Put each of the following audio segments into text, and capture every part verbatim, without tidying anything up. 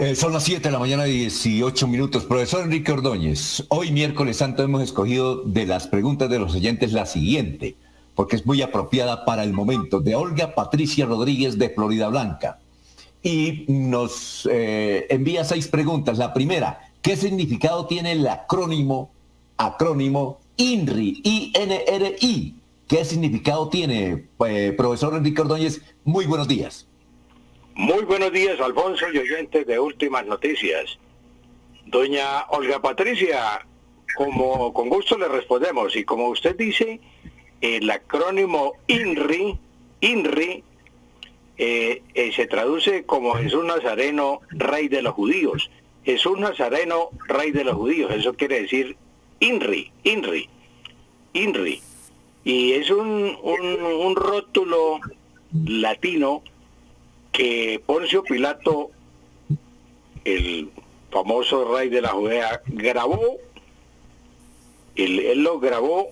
Eh, son las siete de la mañana, dieciocho minutos. Profesor Enrique Ordóñez, hoy miércoles santo hemos escogido de las preguntas de los oyentes la siguiente, porque es muy apropiada para el momento, de Olga Patricia Rodríguez de Florida Blanca. Y nos eh, envía seis preguntas. La primera, ¿qué significado tiene el acrónimo, acrónimo INRI, I N R I? ¿Qué significado tiene, eh, profesor Enrique Ordóñez? Muy buenos días. Muy buenos días, Alfonso y oyentes de Últimas Noticias. Doña Olga Patricia, como con gusto le respondemos, y como usted dice, el acrónimo INRI, INRI, eh, eh, se traduce como Jesús Nazareno, Rey de los Judíos. Jesús Nazareno, Rey de los Judíos, eso quiere decir INRI, INRI, INRI. Y es un, un, un rótulo latino que Poncio Pilato, el famoso rey de la Judea, grabó, él, él lo grabó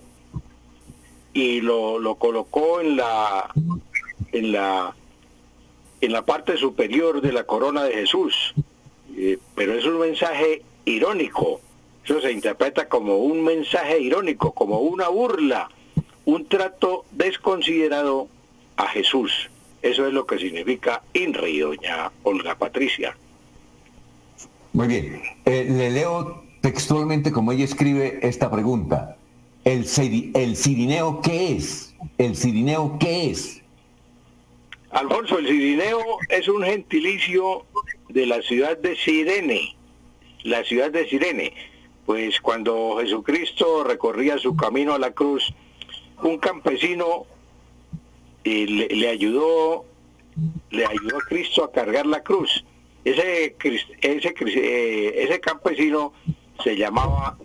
y lo, lo colocó en la, en la, en la parte superior de la corona de Jesús. Eh, pero es un mensaje irónico, eso se interpreta como un mensaje irónico, como una burla, un trato desconsiderado a Jesús. Eso es lo que significa INRI, doña Olga Patricia. Muy bien. Eh, le leo textualmente como ella escribe esta pregunta. ¿El, el cirineo qué es? ¿El cirineo qué es? Alfonso, el cirineo es un gentilicio de la ciudad de Cirene. La ciudad de Cirene. Pues cuando Jesucristo recorría su camino a la cruz, un campesino Y le, le ayudó le ayudó a Cristo a cargar la cruz. Ese ese eh, ese campesino se llamaba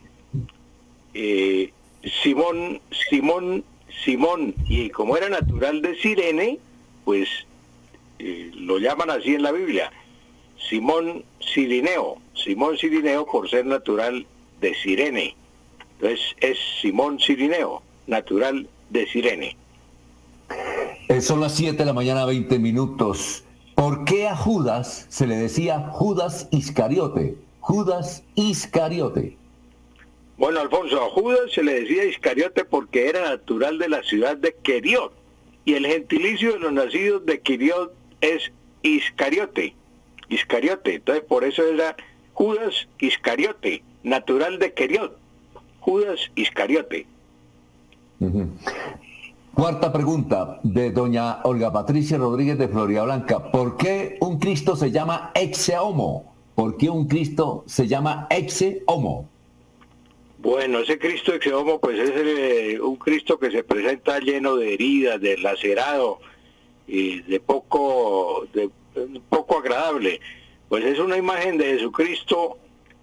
eh, Simón Simón Simón y como era natural de Cirene, pues eh, lo llaman así en la Biblia, Simón Cirineo, Simón Cirineo por ser natural de Cirene. Entonces es Simón Cirineo, natural de Cirene. Eh, son las siete de la mañana, veinte minutos. ¿Por qué a Judas se le decía Judas Iscariote? Judas Iscariote. Bueno, Alfonso, a Judas se le decía Iscariote porque era natural de la ciudad de Queriot. Y el gentilicio de los nacidos de Queriot es Iscariote. Iscariote. Entonces, por eso era Judas Iscariote, natural de Queriot. Judas Iscariote. Uh-huh. Cuarta pregunta de doña Olga Patricia Rodríguez de Florida Blanca. ¿Por qué un Cristo se llama exe homo? ¿Por qué un Cristo se llama exe homo? Bueno, ese Cristo exe homo pues es el, un Cristo que se presenta lleno de heridas, de lacerado y de poco, de, poco agradable. Pues es una imagen de Jesucristo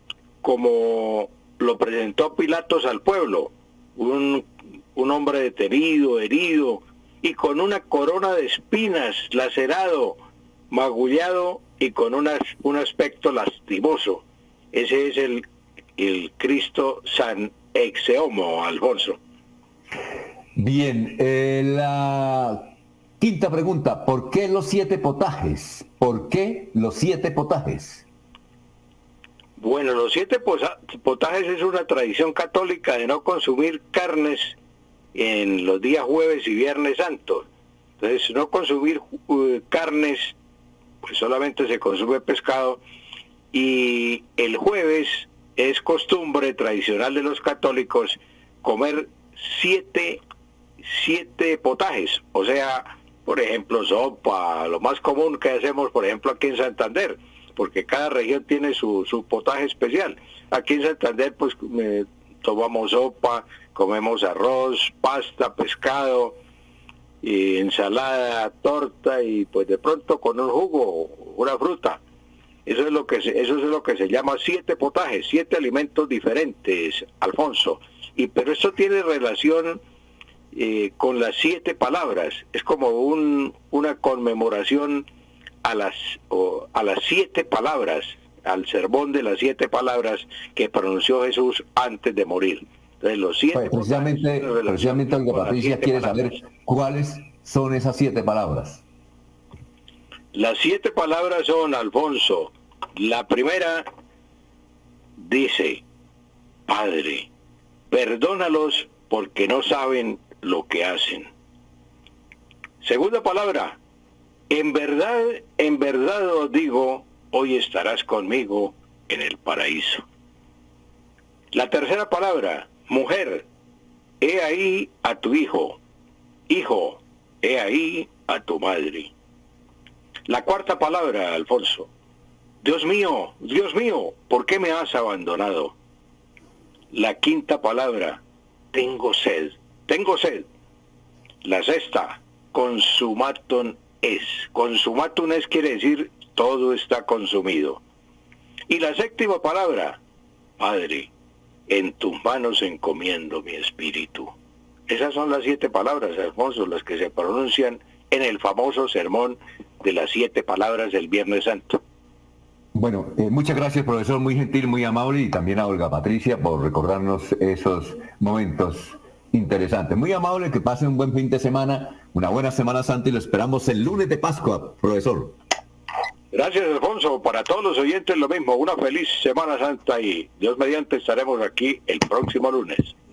como lo presentó Pilatos al pueblo. Un un hombre detenido, herido, y con una corona de espinas, lacerado, magullado y con una, un aspecto lastimoso. Ese es el, el Cristo San exe homo, Alfonso. Bien, eh, la quinta pregunta, ¿por qué los siete potajes? ¿Por qué los siete potajes? Bueno, los siete potajes es una tradición católica de no consumir carnes en los días jueves y viernes santos. Entonces, no consumir uh, carnes, pues solamente se consume pescado, y el jueves es costumbre tradicional de los católicos comer siete, siete potajes, o sea, por ejemplo, sopa, lo más común que hacemos, por ejemplo, aquí en Santander, porque cada región tiene su, su potaje especial. Aquí en Santander, pues, eh, tomamos sopa, comemos arroz, pasta, pescado, y ensalada, torta y pues de pronto con un jugo, una fruta. Eso es lo que se, eso es lo que se llama siete potajes, siete alimentos diferentes, Alfonso. Y pero esto tiene relación eh, con las siete palabras. Es como un, una conmemoración a las o, a las siete palabras, al sermón de las siete palabras que pronunció Jesús antes de morir. Entonces, los siete pues precisamente, precisamente Olga Patricia quiere saber cuáles son esas siete palabras. Las siete palabras son, Alfonso, La primera dice, Padre, perdónalos porque no saben lo que hacen. Segunda palabra, en verdad, en verdad os digo, hoy estarás conmigo en el paraíso. La tercera palabra, mujer, he ahí a tu hijo. Hijo, he ahí a tu madre. La cuarta palabra, Alfonso, Dios mío, Dios mío, ¿por qué me has abandonado? La quinta palabra, tengo sed, tengo sed. La sexta, consumatum es. Consumatum es quiere decir todo está consumido. Y la séptima palabra, Padre, en tus manos encomiendo mi espíritu. Esas son las siete palabras, Alfonso, las que se pronuncian en el famoso sermón de las siete palabras del Viernes Santo. Bueno, eh, muchas gracias, profesor, muy gentil, muy amable, y también a Olga Patricia por recordarnos esos momentos interesantes. Muy amable, que pase un buen fin de semana, una buena Semana Santa, y lo esperamos el lunes de Pascua, profesor. Gracias, Alfonso. Para todos los oyentes lo mismo, una feliz Semana Santa y Dios mediante estaremos aquí el próximo lunes.